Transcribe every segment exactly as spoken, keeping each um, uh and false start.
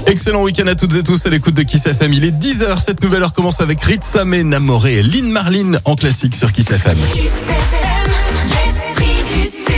Excellent week-end à toutes et tous à l'écoute de Kiss F M. Il est dix heures. Cette nouvelle heure commence avec Ritsame Namoré et Lynn Marlin en classique sur Kiss F M. Kiss F M, l'esprit du Sud.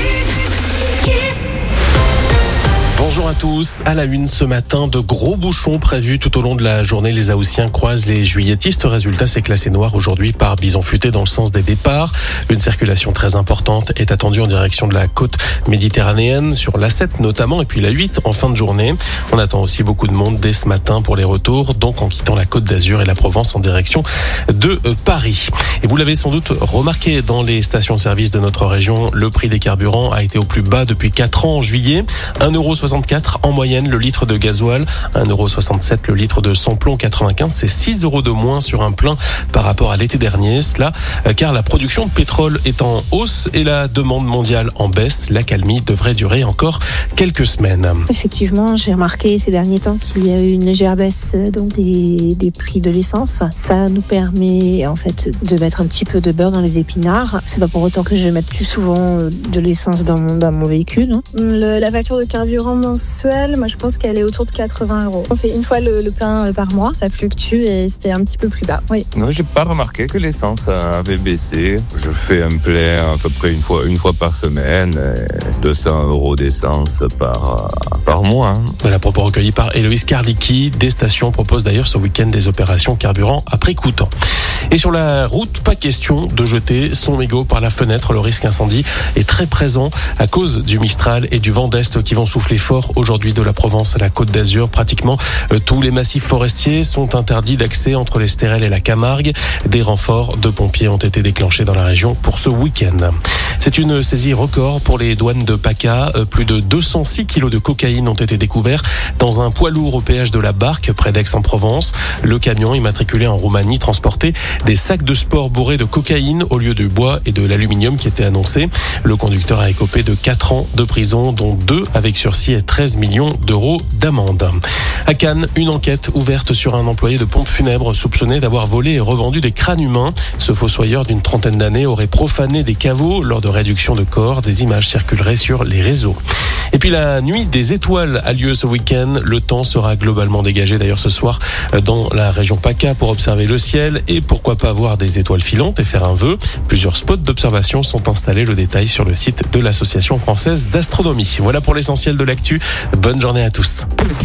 Bonjour à tous. À la une ce matin, de gros bouchons prévus tout au long de la journée. Les Haussiens croisent les juilletistes. Résultat, c'est classé noir aujourd'hui par Bison Futé dans le sens des départs. Une circulation très importante est attendue en direction de la côte méditerranéenne, sur l'A sept notamment, et puis la huit en fin de journée. On attend aussi beaucoup de monde dès ce matin pour les retours, donc en quittant la Côte d'Azur et la Provence en direction de Paris. Et vous l'avez sans doute remarqué dans les stations-service de notre région, le prix des carburants a été au plus bas depuis quatre ans en juillet. un euro soixante-quatre en moyenne le litre de gasoil, un euro soixante-sept le litre de samplon quatre-vingt-quinze, c'est six euros de moins sur un plein par rapport à l'été dernier. Cela car la production de pétrole est en hausse et la demande mondiale en baisse. L'accalmie devrait durer encore quelques semaines. Effectivement, j'ai remarqué ces derniers temps qu'il y a eu une légère baisse donc des, des prix de l'essence. Ça nous permet en fait de mettre un petit peu de beurre dans les épinards. C'est pas pour autant que je vais mettre plus souvent de l'essence dans mon, dans mon véhicule. Hein. Le, la facture de carburant mensuelle, moi je pense qu'elle est autour de quatre-vingts euros. On fait une fois le, le plein par mois, ça fluctue et c'était un petit peu plus bas. Oui. Non, j'ai pas remarqué que l'essence avait baissé. Je fais un plein à peu près une fois, une fois par semaine, deux cents euros d'essence par, par mois. Voilà, propos recueillis par Héloïse Karlicki. Des stations proposent d'ailleurs ce week-end des opérations carburant à prix coûtant. Et sur la route, pas question de jeter son mégot par la fenêtre. Le risque incendie est très présent à cause du Mistral et du vent d'Est qui vont souffler fort aujourd'hui de la Provence à la Côte d'Azur. Pratiquement euh, tous les massifs forestiers sont interdits d'accès entre les Stérel et la Camargue. Des renforts de pompiers ont été déclenchés dans la région pour ce week-end. C'est une saisie record pour les douanes de PACA. Euh, plus de deux cent six kilos de cocaïne ont été découverts dans un poids lourd au péage de la Barque, près d'Aix-en-Provence. Le camion, immatriculé en Roumanie, transportait des sacs de sport bourrés de cocaïne au lieu du bois et de l'aluminium qui étaient annoncés. Le conducteur a écopé de quatre ans de prison, dont deux avec sursis et treize millions d'euros d'amende. À Cannes, une enquête ouverte sur un employé de pompe funèbre soupçonné d'avoir volé et revendu des crânes humains. Ce fossoyeur d'une trentaine d'années aurait profané des caveaux lors de réduction de corps. Des images circuleraient sur les réseaux. Et puis la nuit des étoiles a lieu ce week-end. Le temps sera globalement dégagé d'ailleurs ce soir dans la région PACA pour observer le ciel et pourquoi pas voir des étoiles filantes et faire un vœu. Plusieurs spots d'observation sont installés. Le détail sur le site de l'Association française d'astronomie. Voilà pour l'essentiel de l'actu. Bonne journée à tous.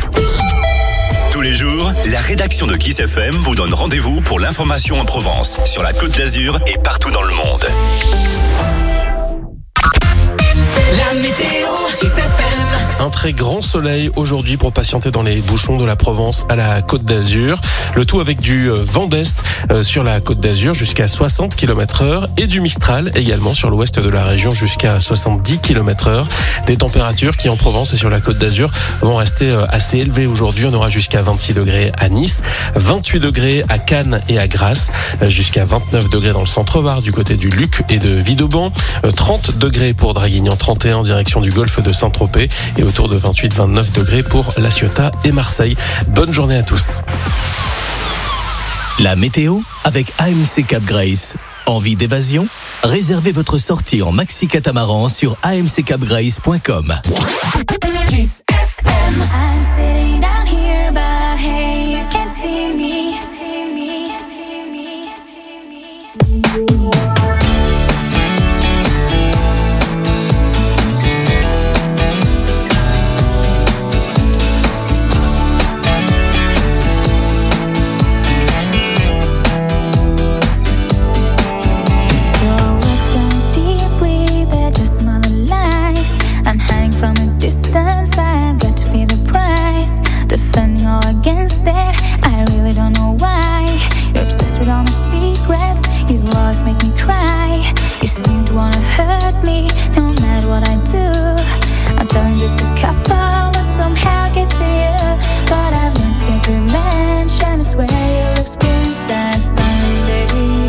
Tous les jours, la rédaction de Kiss F M vous donne rendez-vous pour l'information en Provence, sur la Côte d'Azur et partout dans le monde. La météo Kiss F M. Un très grand soleil aujourd'hui pour patienter dans les bouchons de la Provence à la Côte d'Azur. Le tout avec du vent d'Est sur la Côte d'Azur jusqu'à soixante kilomètres heure et du Mistral également sur l'ouest de la région jusqu'à soixante-dix kilomètres heure. Des températures qui en Provence et sur la Côte d'Azur vont rester assez élevées aujourd'hui. On aura jusqu'à vingt-six degrés à Nice, vingt-huit degrés à Cannes et à Grasse, jusqu'à vingt-neuf degrés dans le centre-Var du côté du Luc et de Vidauban, trente degrés pour Draguignan, trente et un en direction du golfe de Saint-Tropez et autour de vingt-huit à vingt-neuf degrés pour La Ciotat et Marseille. Bonne journée à tous. La météo avec A M C Cap Grace. Envie d'évasion ? Réservez votre sortie en maxi catamaran sur a m c cap grace point com. Kiss F M. I'm sitting down here, but hey, you can't see me. See me, see me, see me. Distance, I've got to pay the price. Defending all against it, I really don't know why. You're obsessed with all my secrets, you always make me cry. You seem to wanna hurt me, no matter what I do. I'm telling just a couple, but somehow gets to you. But I've learned to get revenge, and I swear you'll experience that someday.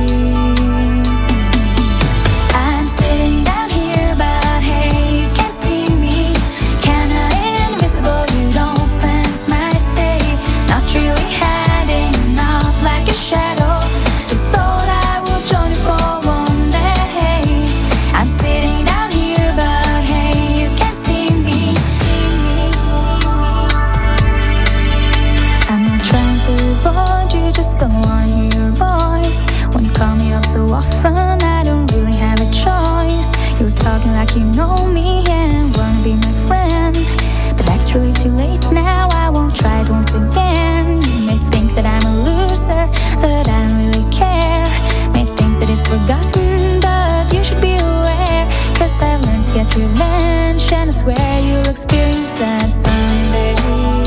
I'm sitting down here, but hey, you can't see me. Kinda invisible, you don't sense my state. Not really hiding out like a shadow. Just thought I would join you for one day. respond, you just don't wanna hear your voice. When you call me up so often, I don't really have a choice. You're talking like you know me and wanna be my friend, but that's really too late now, I won't try it once again. You may think that I'm a loser, that I don't really care, may think that it's forgotten, but you should be aware, cause I've learned to get revenge, and I swear you'll experience that someday.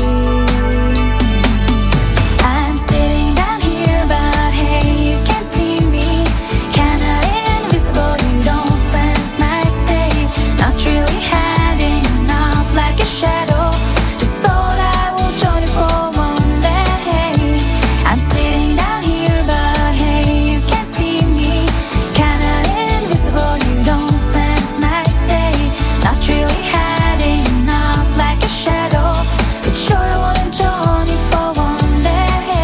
I'm sitting down here, but hey, you can't see me, kinda invisible, you don't sense my state, not really hiding up like a shadow, just thought I would join you for one day. I'm sitting down here, but hey, you can't see me, kinda invisible, you don't sense my state, not really hiding up like a shadow, but sure I wanna join you for one day.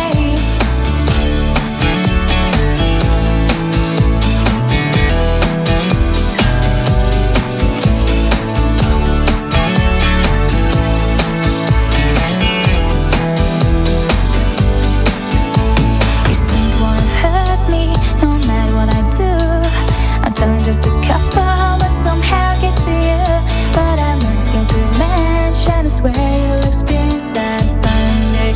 You seem to wanna hurt me, no matter what I do. I'm telling just a couple, but somehow it gets to you. But I've learned to get revenge, and I swear you'll experience that someday.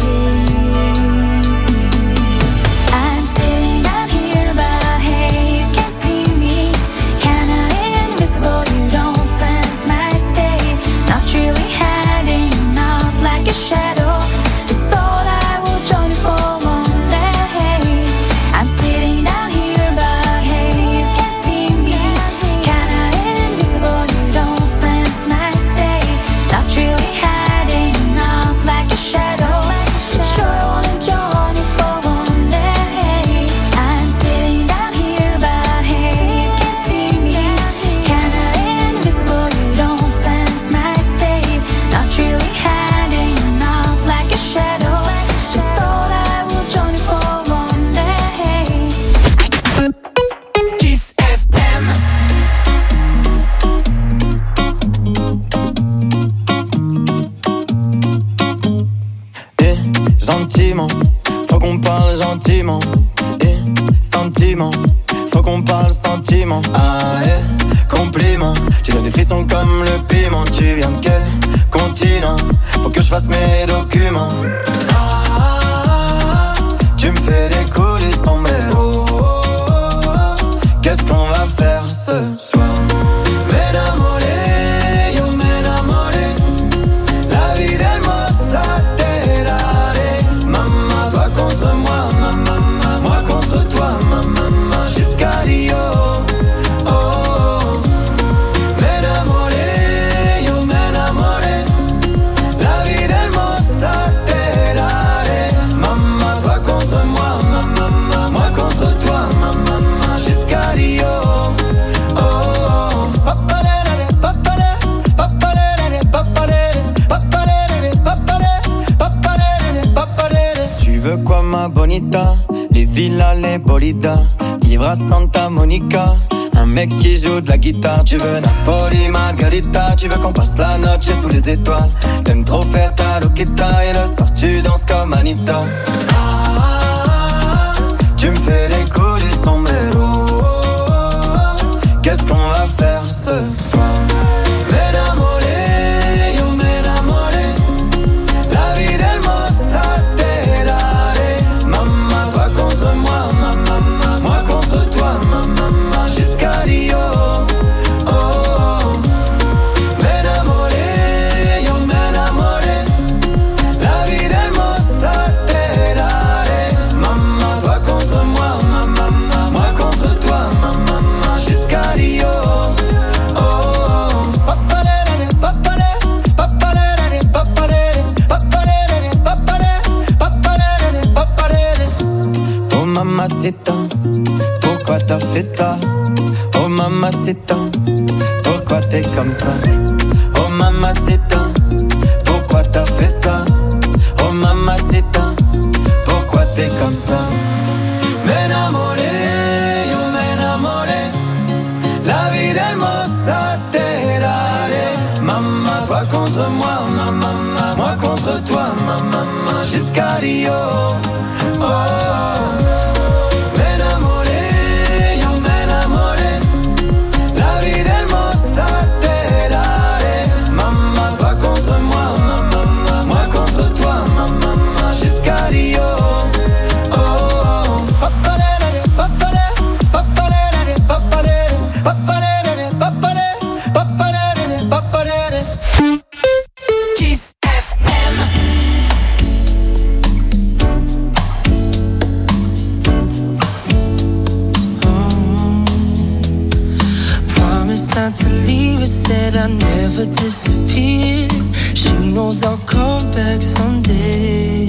I'm sitting down here, but hey, you can't see me, kinda invisible, you don't sense my state, not really hiding up like a shadow, just thought I would join you for one day. I'm sitting down here, but hey, you can't see me, kinda invisible, you don't sense my state, not really hiding up like a shadow, but sure I wanna join you for one day. I'm sitting down here, but hey, you can't see me, kinda invisible, you don't sense my state, not really hiding up like a shadow, just thought I would join you for one day. Kiss F M. Eh, gentiment, faut qu'on parle gentiment. Eh, sentiment, faut qu'on parle sentiment. Ah, eh, compliment, tu donnes des frissons comme le piment. Tu viens de quel continent? Faut que je fasse mes documents. Ah, tu me fais décoller sombrero. Qu'est-ce qu'on va faire ce soir? M'enamoré, yo m'enamoré. La vie hermosa te daré. Maman, toi contre moi, maman, moi contre toi, maman, jusqu'à Rio. Oh, oh. M'enamoré, yo m'enamoré. La vie hermosa te daré. Maman, toi contre moi, maman, moi contre toi, maman, jusqu'à Rio. Oh, oh. Papalere, papalere, papalere, papalere, papalere, papalere, papalere, papalere. Tu veux quoi ma bonita? Les villas, les bolidas, vivre à Santa Monica, un mec qui joue de la guitare. Tu veux Napoli, Margarita, tu veux qu'on passe la noche sous les étoiles. T'aimes trop faire ta loquita et le soir tu danses comme Anita. Ah, tu me fais décoller sombrero. Qu'est-ce qu'on va faire ce soir? M'enamoré, yo m'enamoré. La vie hermosa te daré. Maman, toi contre moi, maman, moi contre toi, maman, jusqu'à Rio. Oh, oh. M'enamoré, yo m'enamoré. La vie hermosa te daré. Maman, toi contre moi, maman, moi contre toi, maman, jusqu'à Rio. Oh, oh. Papalere, papalere, papalere, papalere, papalere, papalere, papalere, papalere. Oh mamacita, pourquoi t'as fait ça? Oh mamacita, pourquoi t'es comme ça? Oh mamacita, pourquoi t'as fait ça? Oh mamacita, pourquoi t'es comme ça? M'enamoré, yo m'enamoré. La vie hermosa te daré. Maman, toi contre moi, maman, moi contre toi, maman, jusqu'à Rio. never disappear. She knows I'll come back someday.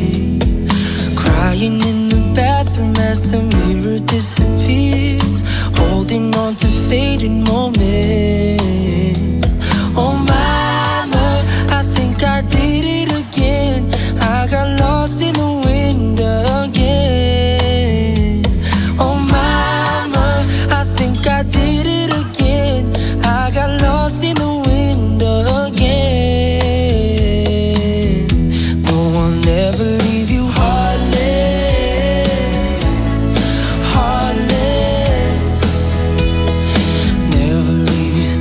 Crying in the bathroom as the mirror disappears, holding on to fading moments. Oh mama, I think I did it again. I got lost in the wind again. Oh mama, I think I did it again. I got lost in the wind again. No one ever leave you heartless, heartless. Never leave you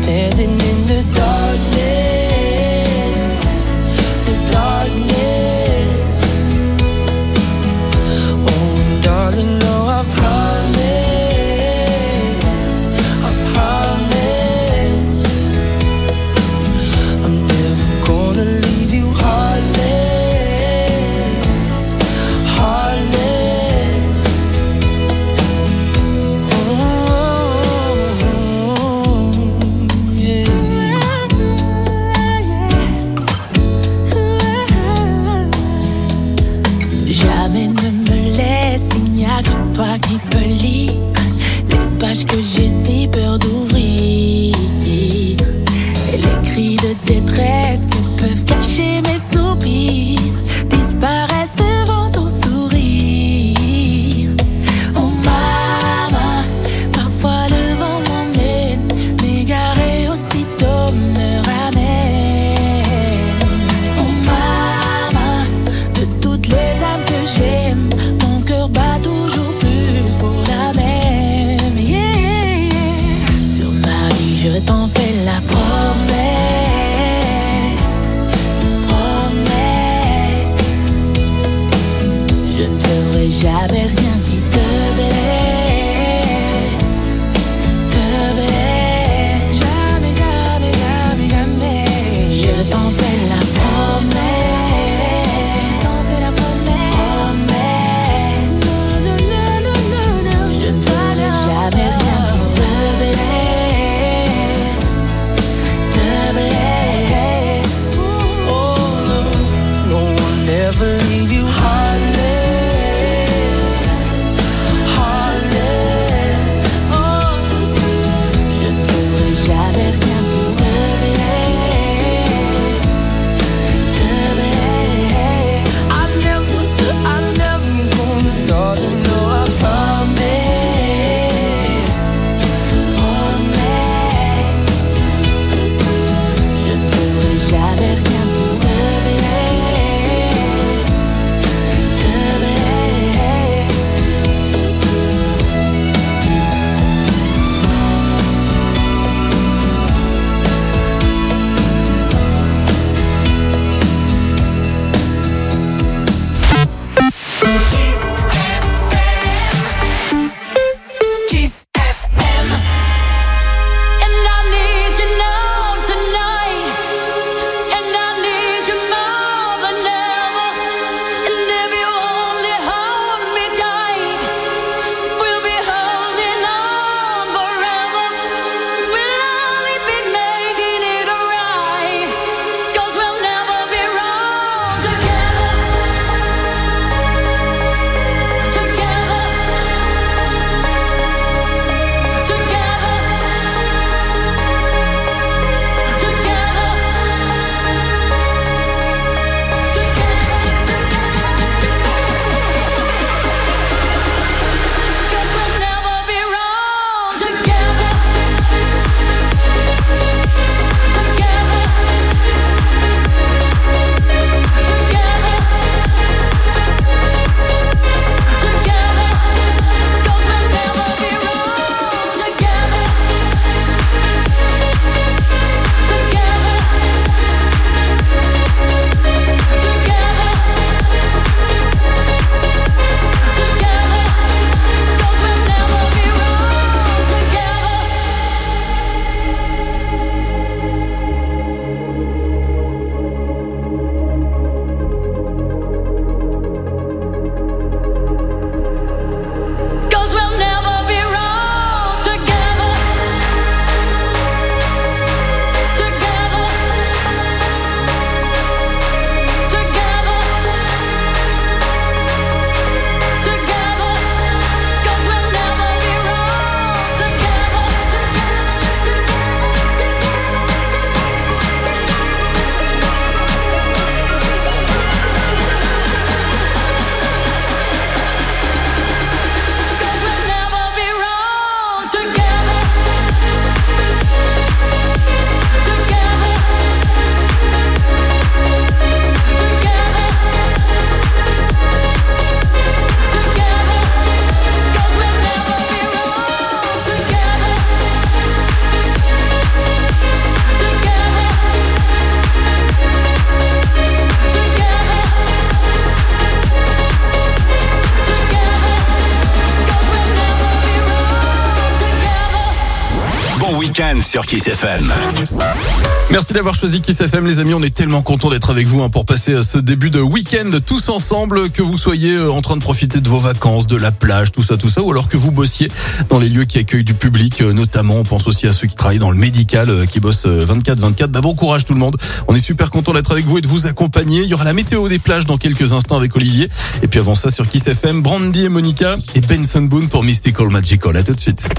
week-end sur Kiss F M. Merci d'avoir choisi Kiss F M, les amis. On est tellement contents d'être avec vous hein, pour passer ce début de week-end tous ensemble, que vous soyez en train de profiter de vos vacances, de la plage, tout ça, tout ça, ou alors que vous bossiez dans les lieux qui accueillent du public, notamment. On pense aussi à ceux qui travaillent dans le médical, qui bossent vingt-quatre vingt-quatre. Bah, bon courage tout le monde. On est super content d'être avec vous et de vous accompagner. Il y aura la météo des plages dans quelques instants avec Olivier. Et puis avant ça, sur Kiss F M, Brandy et Monica et Benson Boone pour Mystical Magical. À tout de suite.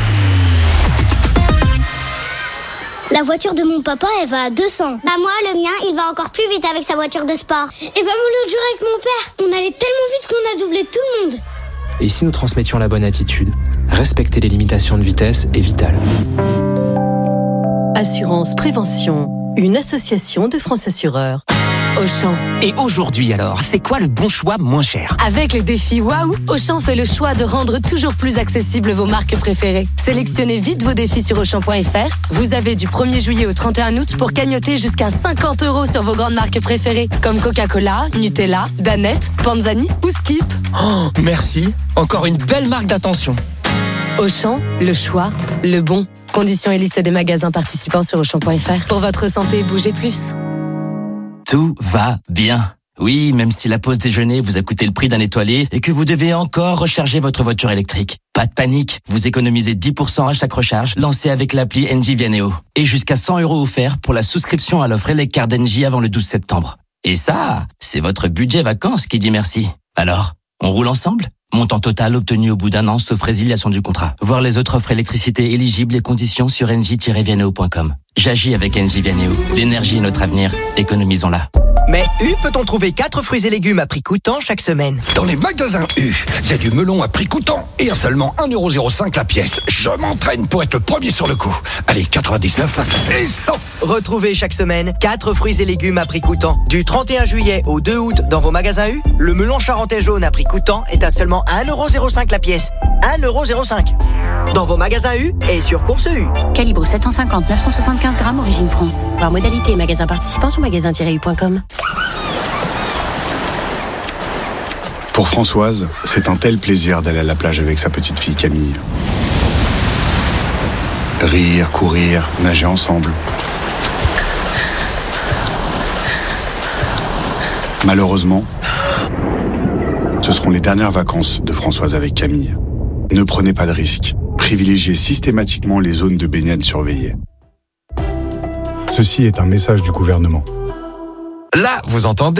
La voiture de mon papa, elle va à deux cents. Bah moi, le mien, il va encore plus vite avec sa voiture de sport. Et bah moi, l'autre jour avec mon père, on allait tellement vite qu'on a doublé tout le monde. Et si nous transmettions la bonne attitude, respecter les limitations de vitesse est vital. Assurance Prévention, une association de France Assureurs. Auchan. Et aujourd'hui alors, c'est quoi le bon choix moins cher? Avec les défis Waouh, Auchan fait le choix de rendre toujours plus accessibles vos marques préférées. Sélectionnez vite vos défis sur Auchan point F R. Vous avez du premier juillet au trente et un août pour cagnotter jusqu'à cinquante euros sur vos grandes marques préférées, comme Coca-Cola, Nutella, Danette, Panzani ou Skip. Oh, merci. Encore une belle marque d'attention. Auchan, le choix, le bon. Conditions et liste des magasins participants sur Auchan point F R. Pour votre santé, bougez plus. Tout va bien. Oui, même si la pause déjeuner vous a coûté le prix d'un étoilé et que vous devez encore recharger votre voiture électrique. Pas de panique, vous économisez dix pour cent à chaque recharge, lancée avec l'appli Engie Vianeo. Et jusqu'à cent euros offerts pour la souscription à l'offre Eleccar d'Engie avant le douze septembre. Et ça, c'est votre budget vacances qui dit merci. Alors, on roule ensemble ? Montant total obtenu au bout d'un an sauf résiliation du contrat. Voir les autres offres électricité éligibles et conditions sur engie tiret vianeo point com. J'agis avec Engie Vianeo. L'énergie est notre avenir. Économisons-la. Mais U peut-on trouver quatre fruits et légumes à prix coûtant chaque semaine? Dans les magasins U, il y a du melon à prix coûtant et à seulement un euro zéro cinq la pièce. Je m'entraîne pour être le premier sur le coup. Allez, quatre-vingt-dix-neuf et cent. Retrouvez chaque semaine quatre fruits et légumes à prix coûtant. Du trente et un juillet au deux août dans vos magasins U, le melon charentais jaune à prix coûtant est à seulement un euro zéro cinq la pièce. un euro zéro cinq. Dans vos magasins U et sur Course U. Calibre sept cent cinquante neuf cent soixante-quinze grammes, origine France. Voir modalité et magasin participant sur magasin tiret u point com. Pour Françoise, c'est un tel plaisir d'aller à la plage avec sa petite fille Camille. Rire, courir, nager ensemble. Malheureusement, ce seront les dernières vacances de Françoise avec Camille. Ne prenez pas de risques. Privilégiez systématiquement les zones de baignade surveillées. Ceci est un message du gouvernement. Là, vous entendez ?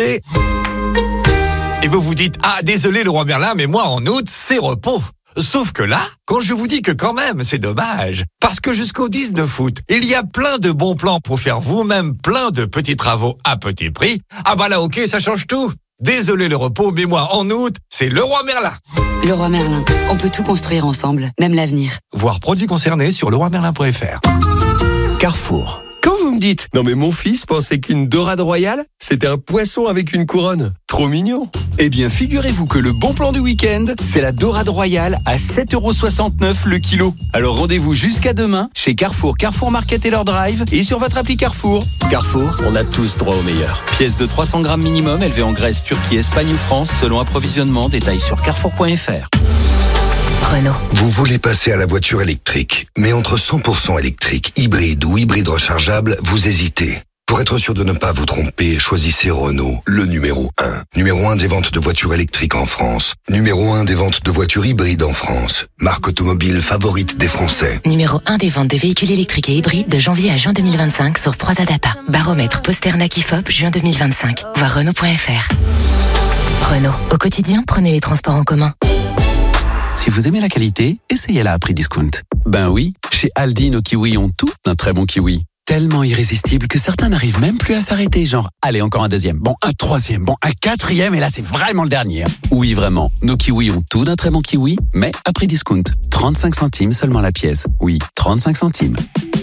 Et vous vous dites, ah, désolé Leroy Merlin, mais moi en août, c'est repos. Sauf que là, quand je vous dis que quand même, c'est dommage, parce que jusqu'au dix-neuf août, il y a plein de bons plans pour faire vous-même plein de petits travaux à petit prix. Ah bah là, ok, ça change tout. Désolé le repos, mais moi en août, c'est Leroy Merlin. Leroy Merlin, on peut tout construire ensemble, même l'avenir. Voir produits concernés sur leroy merlin point F R. Carrefour. Quand vous me dites, non mais mon fils pensait qu'une dorade royale, c'était un poisson avec une couronne. Trop mignon. Eh bien, figurez-vous que le bon plan du week-end, c'est la dorade royale à sept euros soixante-neuf le kilo. Alors rendez-vous jusqu'à demain chez Carrefour, Carrefour Market et leur drive et sur votre appli Carrefour. Carrefour, on a tous droit au meilleur. Pièce de trois cents grammes minimum, élevée en Grèce, Turquie, Espagne ou France, selon approvisionnement. Détail sur carrefour point F R. Renault. Vous voulez passer à la voiture électrique, mais entre cent pour cent électrique, hybride ou hybride rechargeable, vous hésitez. Pour être sûr de ne pas vous tromper, choisissez Renault, le numéro un. Numéro un des ventes de voitures électriques en France. Numéro un des ventes de voitures hybrides en France. Marque automobile favorite des Français. Numéro un des ventes de véhicules électriques et hybrides de janvier à juin deux mille vingt-cinq, source trois A Data. Baromètre Posternak I F O P, juin deux mille vingt-cinq. Voir Renault point F R. Renault. Au quotidien, prenez les transports en commun. Si vous aimez la qualité, essayez-la à prix discount. Ben oui, chez Aldi, nos kiwis ont tout d'un très bon kiwi. Tellement irrésistible que certains n'arrivent même plus à s'arrêter, genre, allez, encore un deuxième, bon, un troisième, bon, un quatrième, et là, c'est vraiment le dernier. Oui, vraiment, nos kiwis ont tout d'un très bon kiwi, mais à prix discount. trente-cinq centimes seulement la pièce. Oui, trente-cinq centimes.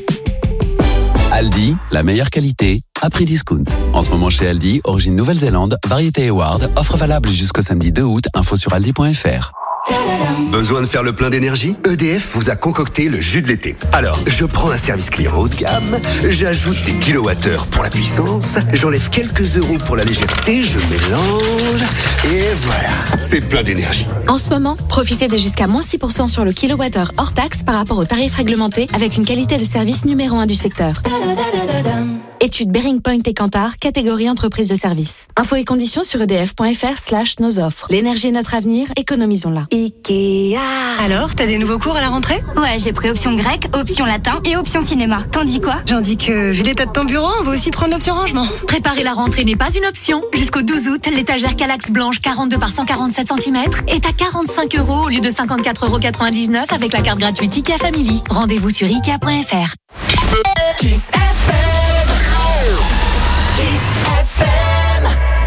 Aldi, la meilleure qualité, à prix discount. En ce moment chez Aldi, origine Nouvelle-Zélande, variété Eward, offre valable jusqu'au samedi deux août, info sur aldi point F R. Besoin de faire le plein d'énergie? E D F vous a concocté le jus de l'été. Alors, je prends un service client haut de gamme, j'ajoute des kilowattheures pour la puissance, j'enlève quelques euros pour la légèreté, je mélange, et voilà, c'est plein d'énergie. En ce moment, profitez de jusqu'à moins six pour cent sur le kilowattheure hors taxe par rapport au tarif réglementé avec une qualité de service numéro un du secteur. Étude Bearing Point et Kantar, catégorie entreprise de service. Infos et conditions sur edf.fr slash nos offres. L'énergie est notre avenir, économisons-la. Ikea. Alors, t'as des nouveaux cours à la rentrée? Ouais, j'ai pris option grec, option latin et option cinéma. T'en dis quoi? J'en dis que, vu l'état de ton bureau, on va aussi prendre l'option rangement. Préparer la rentrée n'est pas une option. Jusqu'au douze août, l'étagère Calax blanche quarante-deux par cent quarante-sept centimètres est à quarante-cinq euros au lieu de cinquante-quatre euros quatre-vingt-dix-neuf avec la carte gratuite Ikea Family. Rendez-vous sur ikea point f r. Kiss F M. Kiss F M.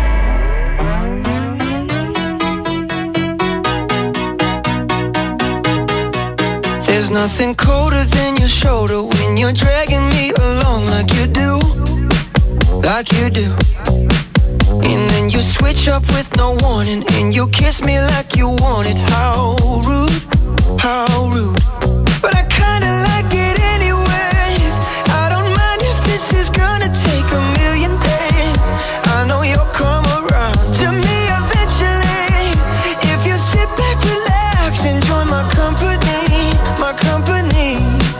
There's nothing colder than your shoulder when you're dragging me along like you do, like you do. And then you switch up with no warning and you kiss me like you want it. How rude, how rude. But I kinda like it anyways. I don't mind if this is gonna take a million days. I know you'll come around to me eventually. If you sit back, relax, enjoy my company, my company.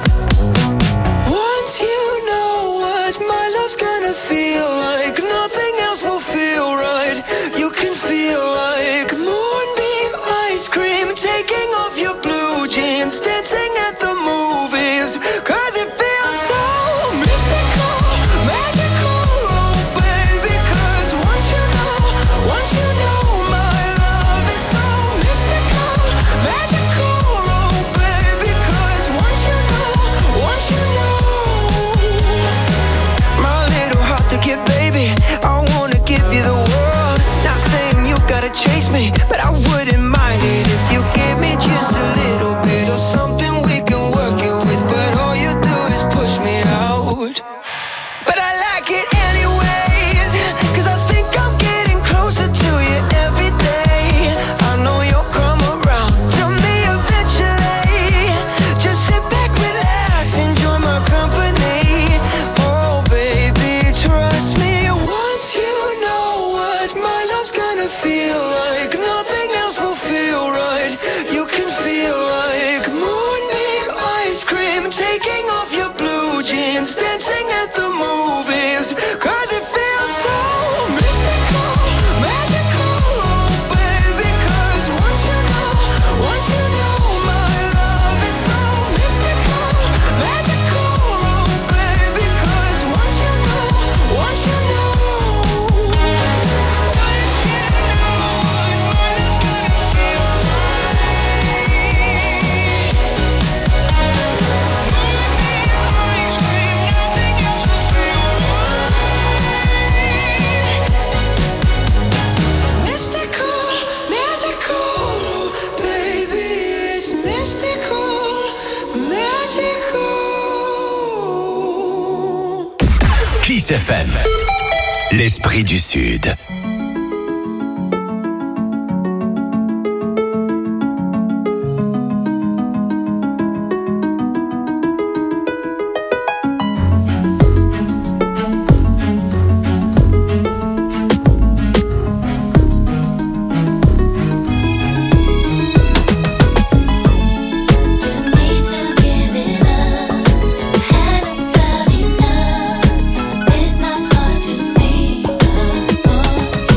Once you know what my love's gonna feel like, nothing else will feel right. You can feel like moonbeam ice cream, taking off your blue jeans, dancing at the movies, cause it feels so mystical, magical, oh baby, cause once you know, once you know my love is so mystical, magical, oh baby, cause once you know, once you know, my little heart to get, baby, I wanna give you the world, not saying you gotta chase me, but I wouldn't mind it if you give me just a little bit of something we can work it with, but all you do is push me out. But I like it anyways, cause I think I'm getting closer to you every day. I know you'll come around to me eventually. Just sit back, relax, enjoy my company. Oh baby, trust me, once you know what my love's gonna feel like, nothing else will feel right. You can feel like moonbeam ice cream, taking off your blue jeans, dancing at the movies, cause it feels so mystical, magical, oh baby, cause once you know, once you know my love is so mystical, magical, oh baby, cause once you know, once you know. Mystical, magical, baby, it's mystical, magical. Kiss F M, l'esprit du Sud. It's not hard to see.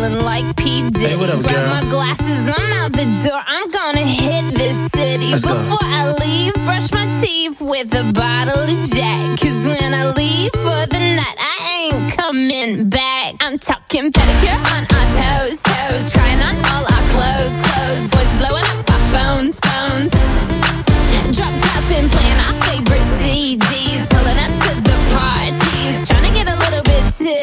feeling like P. Diddy. Hey, what up, Grab girl? my glasses, I'm out the door. I'm gonna hit this city. Let's go. Before I leave, brush my teeth with a bottle of Jack. Cause when I leave for the night, I ain't coming back. I'm talking pedicure on our toes, toes. Trying on all our clothes, clothes. Boys blowing up our phones, phones. Drop top and playing our favorite C Ds. Pulling up to the parties. Trying to get a little bit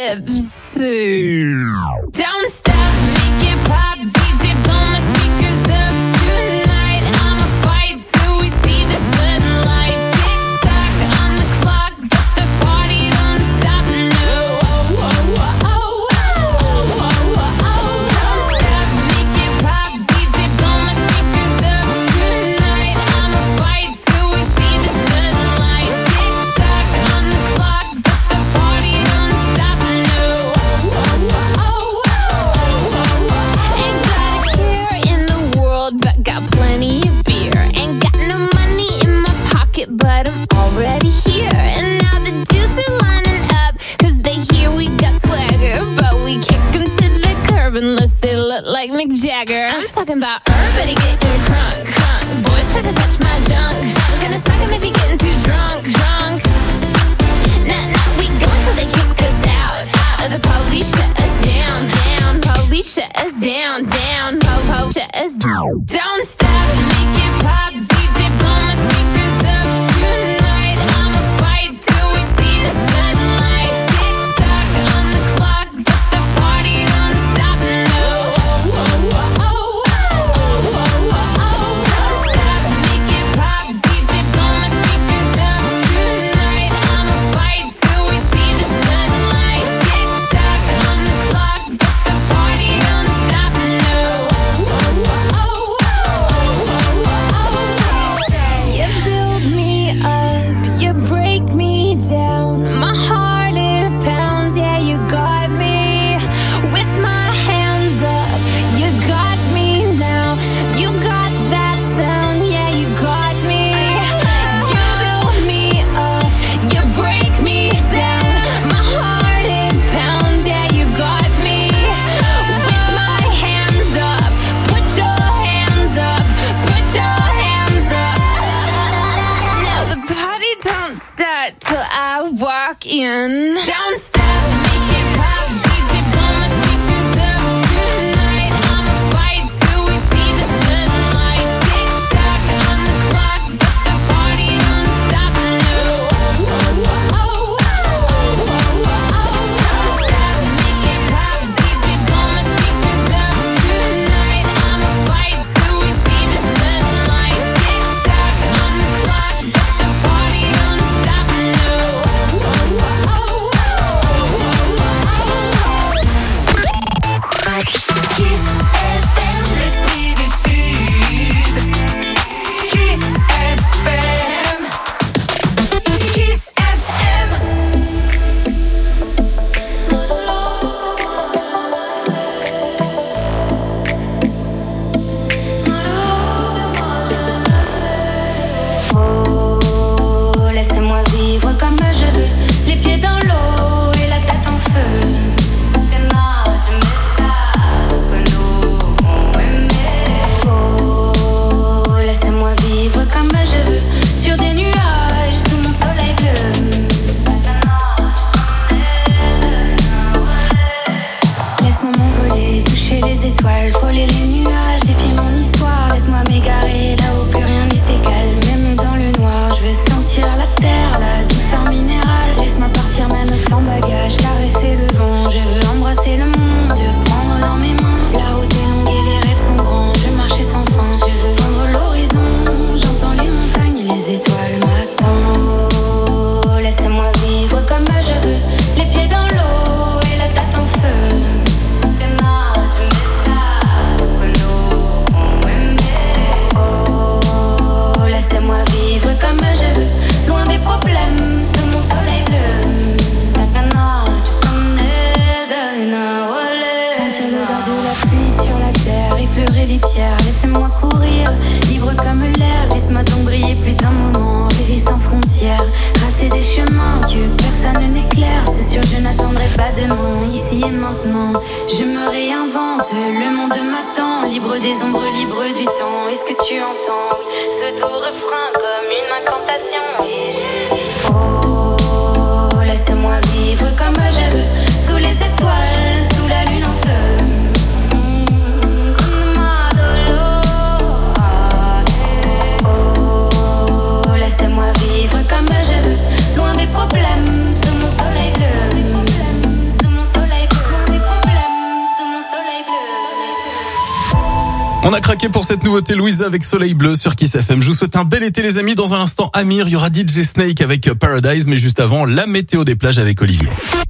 tipsy. Don't stop, make it pop. D J blow my speakers up tonight. I'ma fight till we see the sunlight. Tick tock on the clock, but the party don't stop. No. Oh, oh, oh, oh, oh, oh, oh, oh. Don't stop, make it pop. D J blow my speakers up tonight. I'ma fight till we see the sunlight. Tick tock on the clock, but the party don't stop. No. Oh, oh, oh, oh, oh, oh. Ain't got a care in the world, but got plenty of beer. Ain't got no money in my pocket, but I'm already here. And now the dudes are lining up, cause they hear we got swagger. But we kick them to the curb unless they look like Mick Jagger. I'm talking about everybody getting crunk, crunk. Boys try to touch my junk, junk. Gonna smack him if he getting too drunk, drunk. Nah, nah, we go until they kick us out, out. The police shut us down, down. Police shut us down, down. Po, po, shut us down. Don't stop, make it pop. D J blow my speakers up tonight. I'ma fight till we see the sunlight. Tick tock on the clock, but the party don't stop. No. Oh, oh, oh, oh, oh, oh, oh, oh. Don't stop, make it pop. D J blow my speakers up tonight. I'ma fight till we see the sunlight. Tick tock on the clock, but the party don't stop. No. Oh, oh, oh, oh, oh, oh, oh. You build me up, you break me down. My heart it pounds, yeah, you got me. With my hands up, you got me now. You got that sound, yeah, you got me. You build me up, you break me down. My heart it pounds, yeah, you got me. With my hands up, put your hands up, put your hands up. Now the party don't start till I walk in. Don't stop, make it pop. D J blow my speakers up tonight. I'ma fight till we see the sunlight. Tick tock on the clock, but the party don't stop. No. Oh, oh, oh, oh, oh, oh, oh. Don't stop, make it pop. D J blow my speakers up tonight. I'ma fight till we see the sunlight. Tick tock on the clock, but the party don't stop. No. Oh, oh, oh, oh, oh. est-ce que tu entends? Oui, ce doux refrain comme une incantation. Et je dis oh, laisse-moi vivre comme je veux, sous les étoiles, sous la lune en feu. Oh, laisse-moi vivre comme je veux, loin des problèmes, sous mon soleil bleu. On a craqué pour cette nouveauté Louisa avec Soleil Bleu sur Kiss F M. Je vous souhaite un bel été les amis. Dans un instant Amir, il y aura D J Snake avec Paradise, mais juste avant la météo des plages avec Olivier.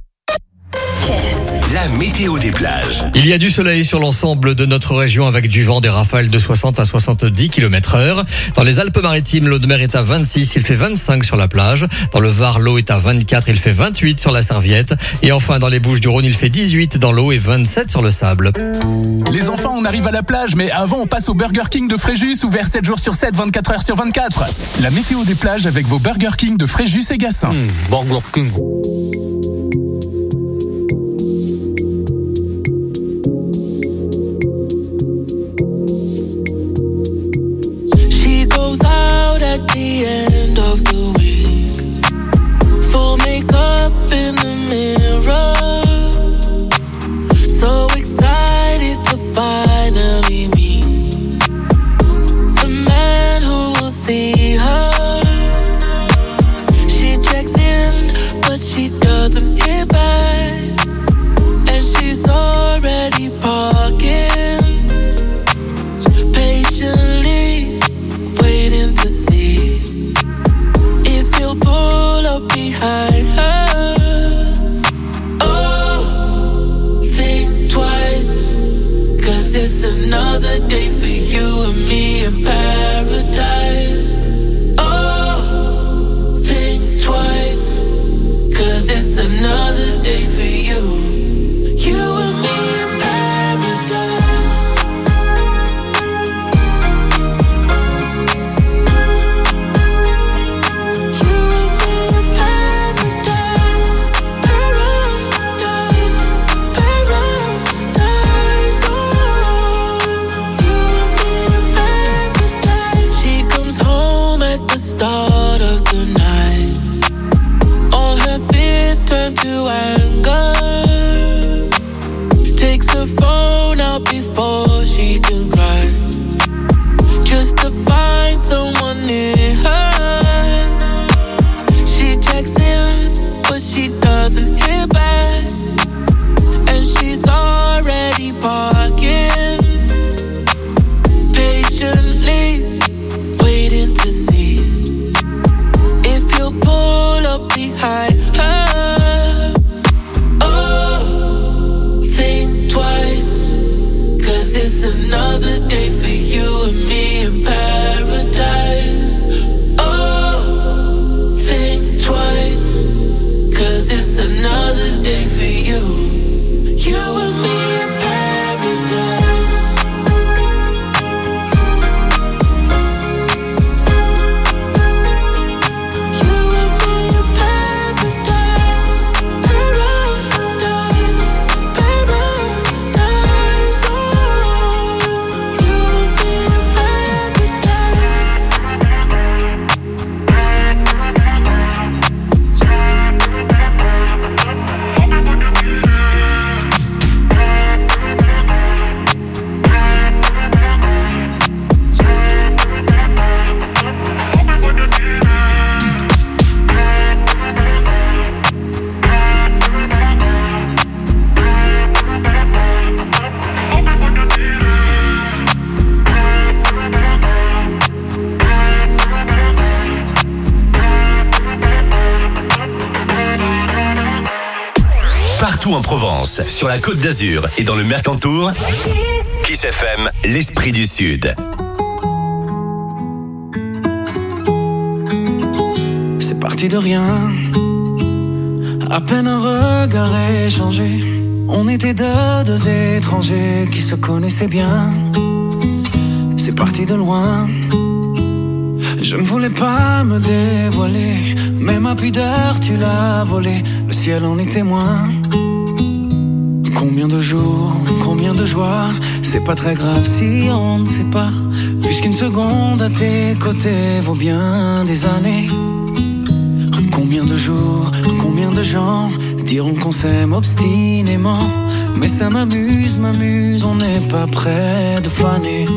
La météo des plages. Il y a du soleil sur l'ensemble de notre région avec du vent, des rafales de soixante à soixante-dix kilomètres heure. Dans les Alpes-Maritimes, l'eau de mer est à vingt-six, il fait vingt-cinq sur la plage. Dans le Var, l'eau est à vingt-quatre, il fait vingt-huit sur la Serviette. Et enfin, dans les Bouches-du-Rhône, il fait dix-huit dans l'eau et vingt-sept sur le sable. Les enfants, on arrive à la plage, mais avant, on passe au Burger King de Fréjus, ouvert sept jours sur sept, vingt-quatre heures sur vingt-quatre. La météo des plages avec vos Burger King de Fréjus et Gassin. Mmh, Burger King. At the end of the week, full makeup in the mirror, so excited to finally meet the man who will see her. She checks in, but she doesn't hear back, and she's already parking, patiently waiting to see if he'll pull up behind her. Oh, think twice, cause it's another day for you and me in paradise. Oh, think twice, cause it's another day for you, you and me in paradise. Start of the night, all her fears turn to anger. Takes her phone out before she can cry, just to find someone near her. She checks in, but she doesn't hear back, and she's already parking, patiently waiting to see pull up behind her. Oh, think twice, cause it's another day for you and me in paradise. Oh, think twice, cause it's another day for you, you and me in paradise. En Provence, sur la Côte d'Azur et dans le Mercantour, Kiss F M, l'esprit du Sud. C'est parti de rien, à peine un regard échangé. On était deux, deux étrangers qui se connaissaient bien. C'est parti de loin, je ne voulais pas me dévoiler, mais ma pudeur tu l'as volée, le ciel en est témoin. Combien de jours, combien de joie, c'est pas très grave si on ne sait pas Puisqu'une seconde à tes côtés vaut bien des années. Combien de jours, combien de gens diront qu'on s'aime obstinément. Mais ça m'amuse, m'amuse, on n'est pas près de faner.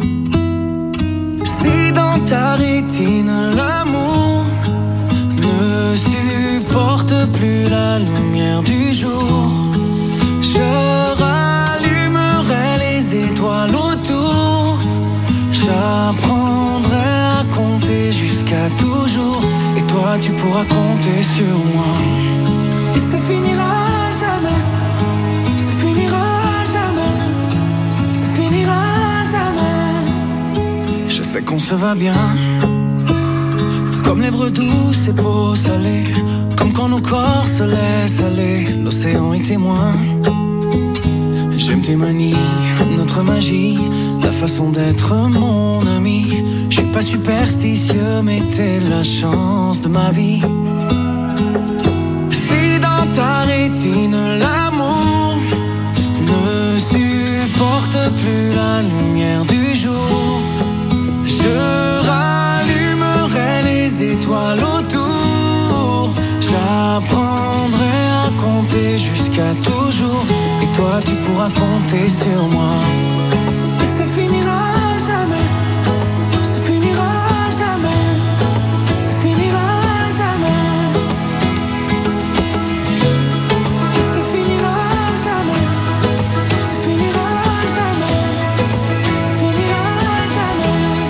Si dans ta rétine l'amour ne supporte plus la lumière du jour, je rallumerai les étoiles autour. J'apprendrai à compter jusqu'à toujours. Et toi tu pourras compter sur moi. Et ça finira jamais. Ça finira jamais. Ça finira jamais. Je sais qu'on se va bien, comme lèvres douces et peau salée, comme quand nos corps se laissent aller. L'océan est témoin. J'aime tes manies, notre magie, ta façon d'être mon ami. Je suis pas superstitieux, mais t'es la chance de ma vie. Si dans ta rétine l'amour ne supporte plus la lumière du jour, je rallumerai les étoiles autour. J'apprendrai à compter jusqu'à toujours. Et toi tu pourras compter sur moi. Ça finira jamais. Ça finira jamais. Ça finira jamais. Ça finira jamais. Ça finira jamais. Ça finira jamais.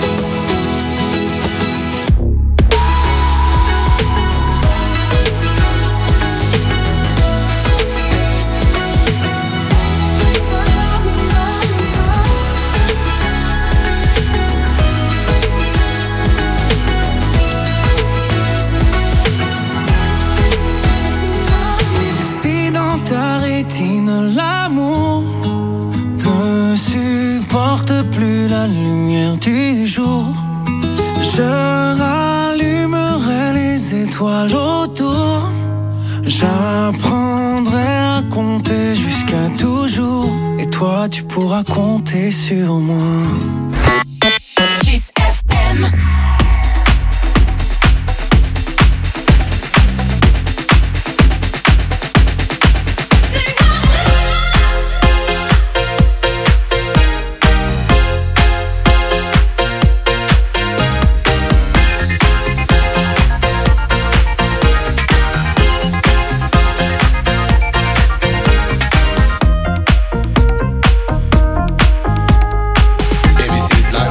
Si dans ta rétine l'amour ne supporte plus la lumière du jour, je rallumerai les étoiles autour. J'apprendrai à compter jusqu'à toujours. Et toi tu pourras compter sur moi. Kiss F M. Baby, she's like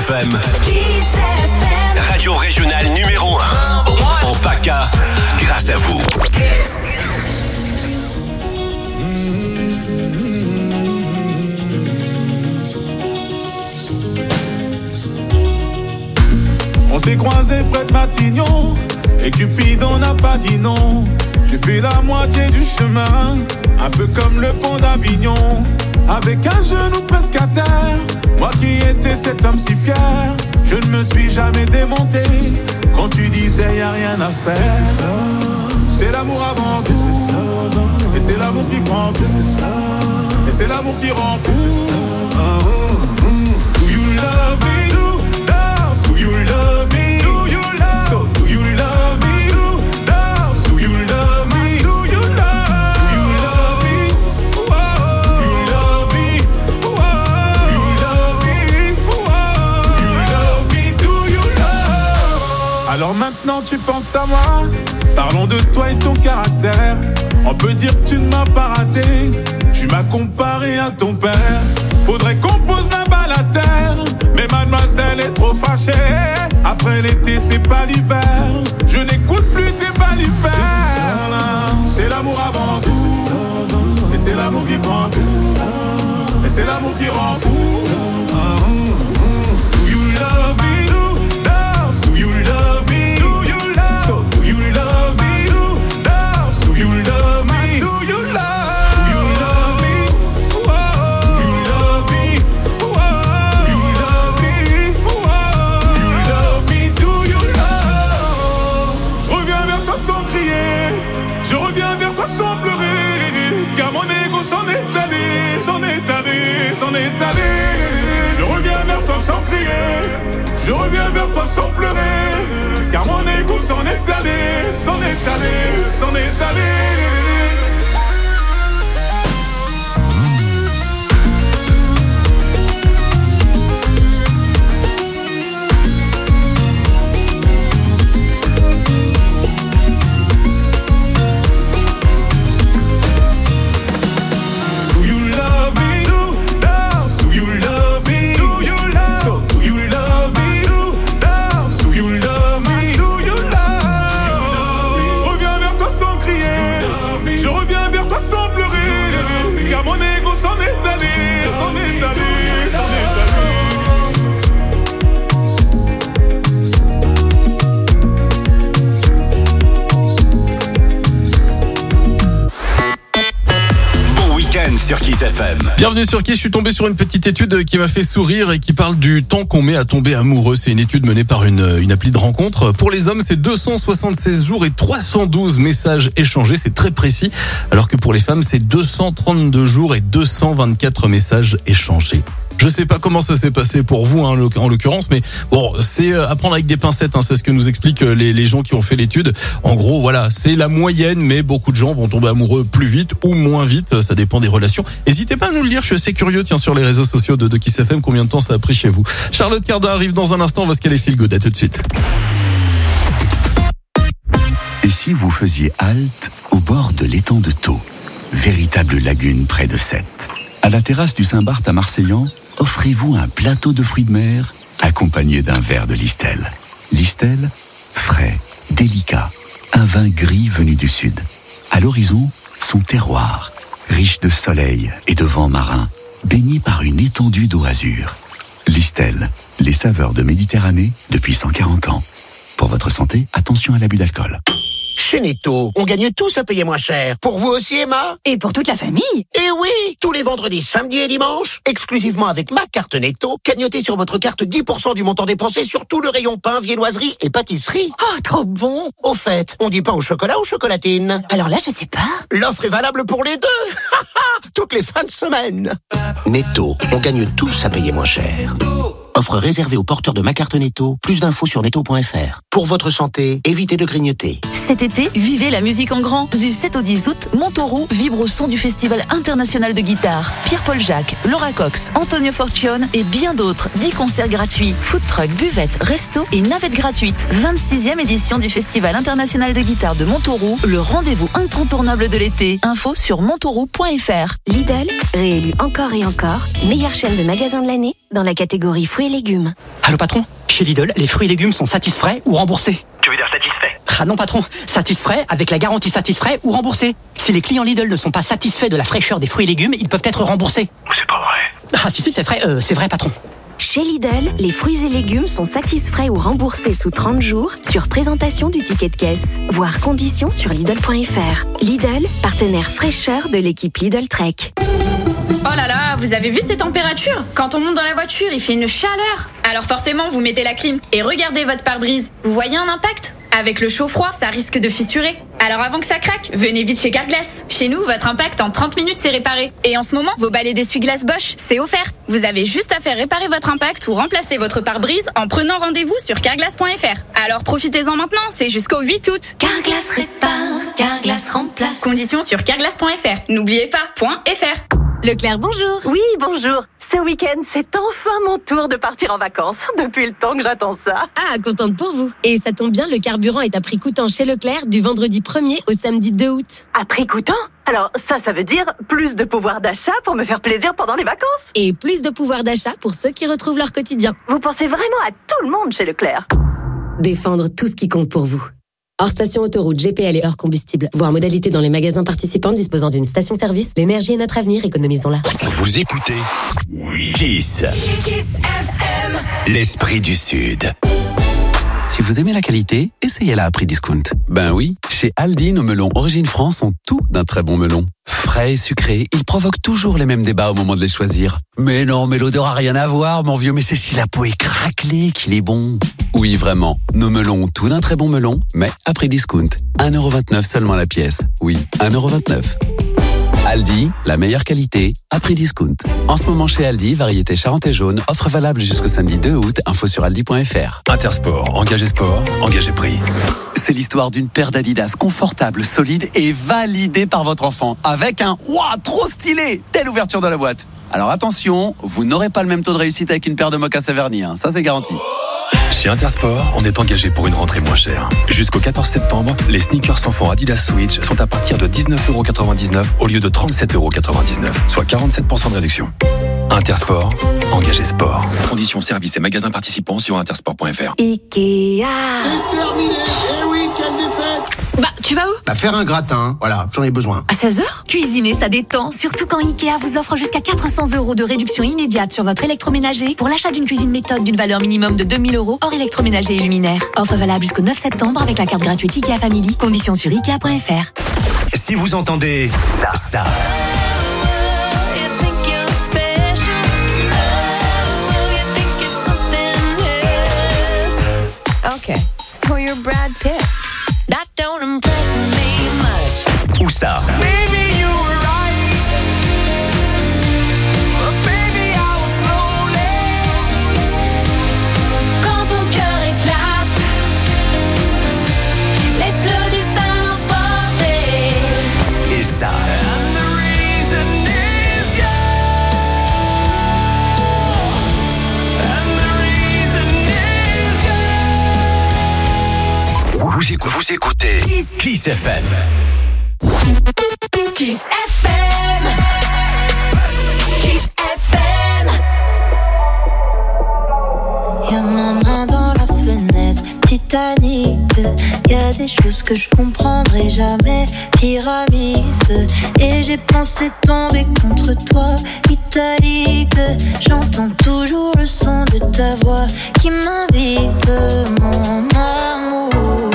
F M. Radio régionale numéro un. En PACA, grâce à vous. On s'est croisés près de Matignon et Cupidon n'a pas dit non. J'ai fait la moitié du chemin, un peu comme le pont d'Avignon, avec un genou presque à terre. Moi qui étais cet homme si fier, je ne me suis jamais démonté quand tu disais y a rien à faire. C'est l'amour avant tout, et c'est l'amour qui prend tout, et c'est l'amour qui rend fou. Do you love me? Do you love me? Do you love? So do you love me? Do you love me? Do you love? Do you love me? Do you love me? Do you love me? Do you love me? Do you love? Alors maintenant tu penses à moi. Parlons de toi et ton caractère. On peut dire que tu ne m'as pas raté. Tu m'as comparé à ton père. Faudrait qu'on pose la balle à terre. Mais mademoiselle est trop fâchée. Après l'été c'est pas l'hiver. Je n'écoute plus tes balifères. C'est l'amour avant tout, et c'est l'amour qui prend tout, et c'est l'amour qui rend fou. Do you love me? Do you love me? Do you love? So do you love me? Do you love me? Do you love? Sans pleurer, car mon ego s'en est allé, s'en est allé, s'en est allé. Je reviens vers toi sans crier, je reviens vers toi sans pleurer, car mon ego s'en est allé, s'en est allé, s'en est allé. Sur Kiss F M. Bienvenue sur Kiss, je suis tombé sur une petite étude qui m'a fait sourire et qui parle du temps qu'on met à tomber amoureux. C'est une étude menée par une, une appli de rencontre. Pour les hommes, c'est deux cent soixante-seize jours et trois cent douze messages échangés, c'est très précis. Alors que pour les femmes, c'est deux cent trente-deux jours et deux cent vingt-quatre messages échangés. Je sais pas comment ça s'est passé pour vous, hein, en l'occurrence, mais bon, c'est à prendre avec des pincettes, hein, c'est ce que nous expliquent les, les gens qui ont fait l'étude. En gros, voilà, c'est la moyenne, mais beaucoup de gens vont tomber amoureux plus vite ou moins vite, ça dépend des relations. N'hésitez pas à nous le dire, je suis assez curieux, tiens, sur les réseaux sociaux de, de Kiss F M, combien de temps ça a pris chez vous. Charlotte Cardin arrive dans un instant, on va se caler feel good, à tout de suite. Et si vous faisiez halte au bord de l'étang de Thau, véritable lagune près de Sète, à la terrasse du Saint-Barth à Marseillan, offrez-vous un plateau de fruits de mer accompagné d'un verre de Listel. Listel, frais, délicat, un vin gris venu du sud. À l'horizon, son terroir, riche de soleil et de vent marin, baigné par une étendue d'eau azur. Listel, les saveurs de Méditerranée depuis cent quarante ans. Pour votre santé, attention à l'abus d'alcool. Chez Netto, on gagne tous à payer moins cher. Pour vous aussi, Emma? Et pour toute la famille? Eh oui! Tous les vendredis, samedis et dimanches, exclusivement avec ma carte Netto, cagnotez sur votre carte dix pour cent du montant dépensé sur tout le rayon pain, viennoiserie et pâtisserie. Oh, trop bon! Au fait, on dit pain au chocolat ou chocolatine? Alors là, je sais pas. L'offre est valable pour les deux! Toutes les fins de semaine. Netto, on gagne tous à payer moins cher. Offre réservée aux porteurs de ma carte Netto. Plus d'infos sur netto point f r. Pour votre santé, évitez de grignoter. Cet été, vivez la musique en grand. Du sept au dix août, Montauroux vibre au son du Festival international de guitare. Pierre-Paul Jacques, Laura Cox, Antonio Forcione et bien d'autres. dix concerts gratuits, food truck, buvette, resto et navette gratuite. vingt-sixième édition du Festival international de guitare de Montauroux, le rendez-vous incontournable de l'été. Info sur montauroux point f r. Lidl, réélu encore et encore, meilleure chaîne de magasins de l'année. dans la catégorie fruits et légumes. Allô patron, chez Lidl, les fruits et légumes sont satisfaits ou remboursés. Tu veux dire satisfait? Ah non patron, satisfaits avec la garantie satisfait ou remboursé. Si les clients Lidl ne sont pas satisfaits de la fraîcheur des fruits et légumes, ils peuvent être remboursés. C'est pas vrai. Ah si si c'est vrai, euh, c'est vrai patron. Chez Lidl, les fruits et légumes sont satisfaits ou remboursés sous trente jours sur présentation du ticket de caisse. Voir conditions sur Lidl point F R. Lidl, partenaire fraîcheur de l'équipe Lidl Trek. Oh là là, vous avez vu ces températures? Quand on monte dans la voiture, il fait une chaleur. Alors forcément, vous mettez la clim et regardez votre pare-brise. Vous voyez un impact? Avec le chaud-froid, ça risque de fissurer. Alors avant que ça craque, venez vite chez Carglass. Chez nous, votre impact en trente minutes, c'est réparé. Et en ce moment, vos balais d'essuie-glace Bosch, c'est offert. Vous avez juste à faire réparer votre impact ou remplacer votre pare-brise en prenant rendez-vous sur carglass point F R. Alors profitez-en maintenant, c'est jusqu'au huit août. Carglass répare, Carglass remplace. Conditions sur carglass point F R. N'oubliez pas, .fr. Leclerc, bonjour. Oui, bonjour. Ce week-end, c'est enfin mon tour de partir en vacances. Depuis le temps que j'attends ça. Ah, contente pour vous. Et ça tombe bien, le carburant est à prix coûtant chez Leclerc du vendredi premier au samedi deux août. À prix coûtant? Alors ça, ça veut dire plus de pouvoir d'achat pour me faire plaisir pendant les vacances. Et plus de pouvoir d'achat pour ceux qui retrouvent leur quotidien. Vous pensez vraiment à tout le monde chez Leclerc. Défendre tout ce qui compte pour vous. Hors station autoroute, G P L et hors combustible. Voir modalité dans les magasins participants disposant d'une station-service. L'énergie est notre avenir, économisons-la. Vous écoutez Kiss. Kiss F M. L'esprit du Sud. Si vous aimez la qualité, essayez-la à prix discount. Ben oui, chez Aldi, nos melons Origine France ont tout d'un très bon melon. Frais et sucrés, ils provoquent toujours les mêmes débats au moment de les choisir. Mais non, mais l'odeur a rien à voir, mon vieux, mais c'est si la peau est craquelée qu'il est bon. Oui, vraiment, nos melons ont tout d'un très bon melon, mais à prix discount. un euro vingt-neuf seulement la pièce. Oui, un euro vingt-neuf. Aldi, la meilleure qualité, à prix discount. En ce moment chez Aldi, variété Charente jaune, offre valable jusqu'au samedi deux août, info sur aldi point F R. Intersport, engagé sport, engagé prix. C'est l'histoire d'une paire d'Adidas confortable, solide et validée par votre enfant. Avec un « Ouah, trop stylé !» Telle ouverture de la boîte. Alors attention, vous n'aurez pas le même taux de réussite avec une paire de mocassins vernis, hein. Ça c'est garanti. Chez Intersport, on est engagé pour une rentrée moins chère. Jusqu'au quatorze septembre, les sneakers enfants Adidas Switch sont à partir de dix-neuf euros quatre-vingt-dix-neuf au lieu de trente-sept euros quatre-vingt-dix-neuf, soit quarante-sept pour cent de réduction. Intersport, engagé sport. Conditions, services et magasins participants sur intersport point F R. Ikea. C'est terminé. Eh oui, quelle défaite. Bah, tu vas où? Bah, faire un gratin. Voilà, j'en ai besoin. À seize heures? Cuisiner, ça détend. Surtout quand Ikea vous offre jusqu'à quatre cents euros de réduction immédiate sur votre électroménager pour l'achat d'une cuisine méthode d'une valeur minimum de deux mille euros hors électroménager et luminaire. Offre valable jusqu'au neuf septembre avec la carte gratuite Ikea Family. Conditions sur ikea point F R. Si vous entendez ça, ça. Okay, so you're Brad Pitt. That don't impress me much. Ou ça. Maybe you were right, but baby I was lonely. Quand ton cœur éclate, laisse le destin l'emporter. Et ça. And the reason is you. And the reason is you. Vous écoutez, vous écoutez Kiss, Kiss F M. Kiss F M. Kiss F M. Y'a ma main dans la fenêtre, Titanic. Y'a des choses que je comprendrai jamais, pyramide. Et j'ai pensé tomber contre toi, italique. J'entends toujours le son de ta voix qui m'invite, mon amour.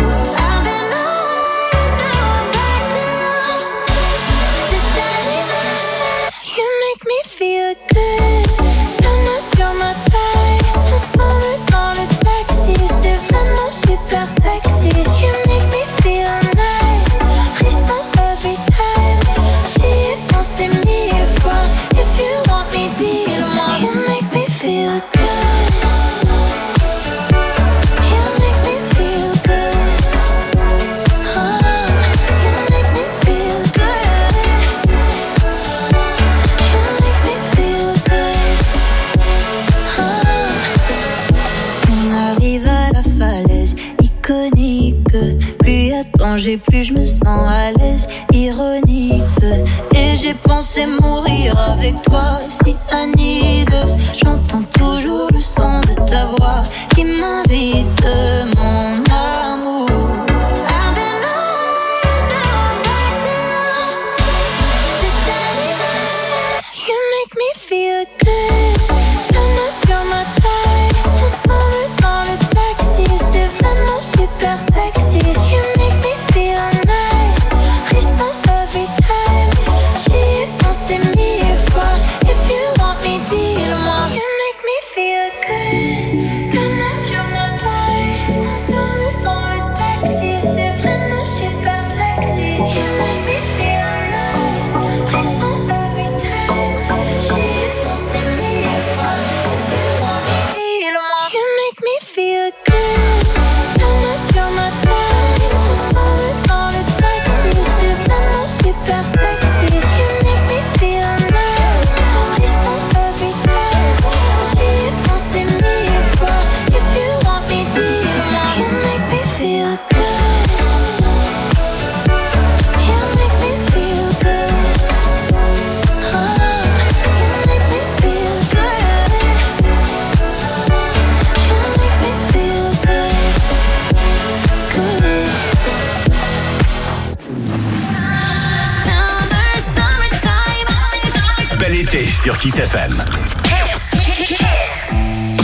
Feel good, la main sur ma taille, ensemble dans le taxi, c'est vraiment super sexy. You make me feel nice, frisson every time. J'y ai pensé mille fois, if you want me, dis-le-moi. You make me feel good, you make me feel good, oh, you make me feel good. Iconique, plus y'a de danger, plus je me sens à l'aise, ironique. Et j'ai pensé mourir avec toi, si Anide. J'entends tout qui m'invite mon amour. I've been away, now I'm back to you. C'est arrivé, you make me feel good. La main sur ma taille, ensemble dans le taxi, c'est vraiment super sexy. You make me feel nice, frisson every time. J'y ai pensé mille fois. If you want me, dis-le-moi. You make me feel good. La main sur ma taille, ensemble dans le taxi, c'est vraiment super sexy. You make me feel nice, frisson every time. J'y ai pensé mille fois. If you want me, dis-le-moi. You make me feel good. La main sur ma taille, ensemble dans le taxi, c'est vraiment super sexy. You make me feel nice, frisson every time. J'y ai pensé mille fois. If you want me, dis-le-moi. You make me feel good. You make me feel good. Oh, you make me feel good. You make me feel good. Good. Summer, summertime. Bel été sur Kiss F M. Kiss, kiss.